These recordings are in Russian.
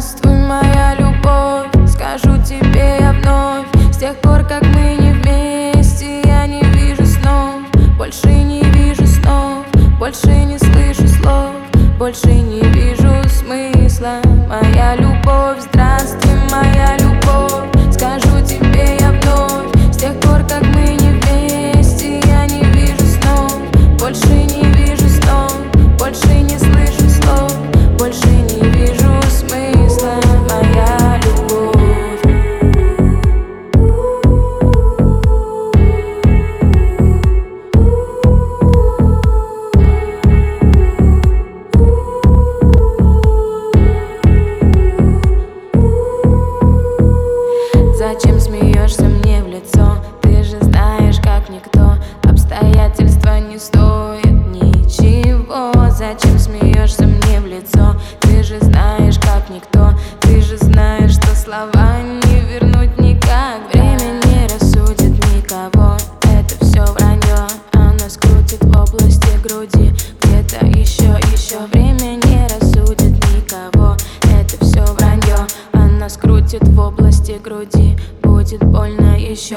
Здравствуй, моя любовь, скажу тебе я вновь. С тех пор, как мы не вместе, я не вижу снов. Больше не вижу снов, больше не слышу слов, больше не вижу смысла. Моя любовь, здравствуй, моя любовь, скажу тебе я вновь. С тех пор, как мы не вместе, я не вижу снов. Больше не вижу снов, больше не слышу слов, больше не вижу смысла. Моя любовь. Зачем смеешься мне в лицо? Ты же знаешь, как никто, обстоятельства не стоят ничего. Зачем смеешься мне в лицо? Ты же знаешь, как никто, ты же знаешь, что слова не вернуть никак. Время не рассудит никого, это все вранье. Оно скрутит в области груди, где-то еще. Время не рассудит никого, это все вранье. Оно скрутит в области груди, будет больно еще.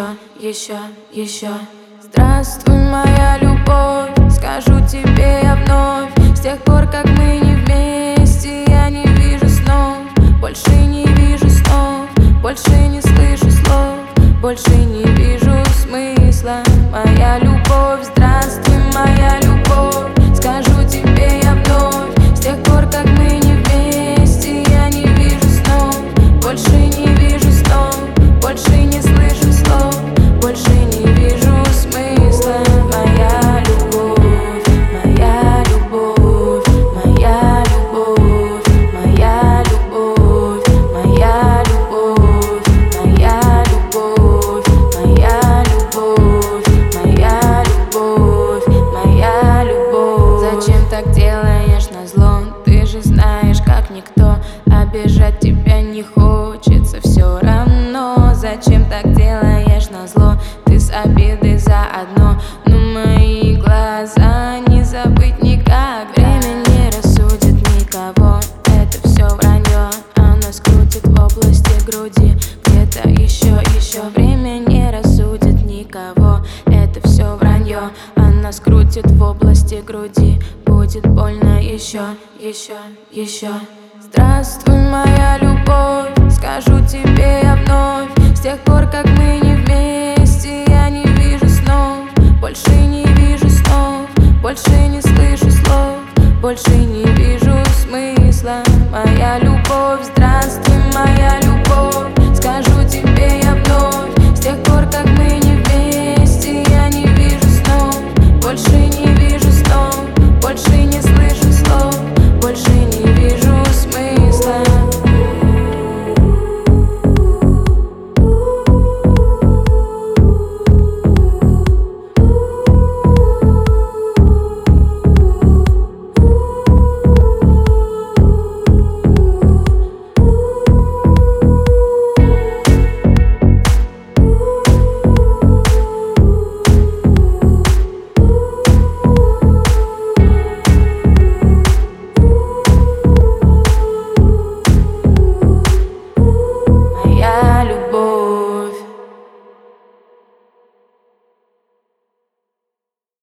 Здравствуй, моя любовь, скажу тебе я вновь. С тех пор, как мы не вместе, я не вижу снов. Больше не вижу снов, больше не слышу слов, больше не вижу смысла. Моя любовь, здравствуй, моя любовь, скажу тебе я вновь. С тех пор, как мы не вместе, я не вижу снов. Больше не вижу снов, больше не слышу слов, больше не вижу смысла. Моя любовь, моя любовь, моя любовь, моя любовь, моя любовь, моя любовь, моя любовь, моя любовь, моя любовь. Зачем так делаешь назло? Ты же знаешь, как никто, обижать тебя не хочется все равно. Зачем так делаешь назло? Ты с обидой заодно, но мои глаза не забыть никак. Время не рассудит никого, это все вранье. Оно скрутит в области груди, где-то еще. Время не рассудит никого, это все вранье. Оно скрутит в области груди, будет больно еще. Здравствуй, моя любовь, скажу тебе я вновь. С тех пор, как мы не вместе, я не вижу снов. Больше не вижу снов, больше не слышу слов, больше не вижу смысла. Моя любовь, здравствуй, моя любовь, скажу тебе я вновь. С тех пор, как мы не вместе, я не вижу снов. Больше не вижу снов, больше не слышу слов, больше не